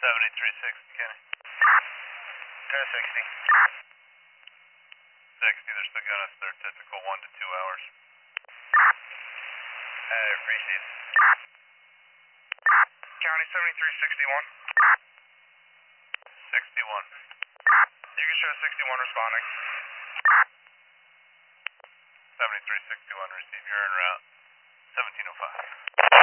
7360, Kenny. 1060. 60, they're still giving us their typical 1 to 2 hours. Appreciate it. County 7361. 61. You can show 61 responding. 7361, receive your en route. 1705.